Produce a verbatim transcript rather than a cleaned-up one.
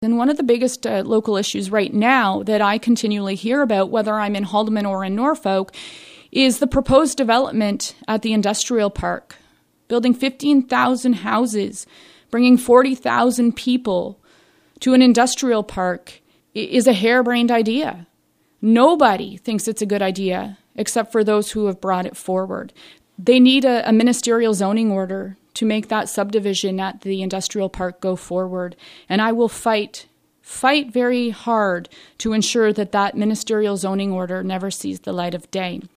And one of the biggest uh, local issues right now that I continually hear about, whether I'm in Haldimand or in Norfolk, is the proposed development at the industrial park. Building fifteen thousand houses, bringing forty thousand people to an industrial park is a harebrained idea. Nobody thinks it's a good idea except for those who have brought it forward. They need a, a ministerial zoning order to make that subdivision at the industrial park go forward. And I will fight, fight very hard to ensure that that ministerial zoning order never sees the light of day.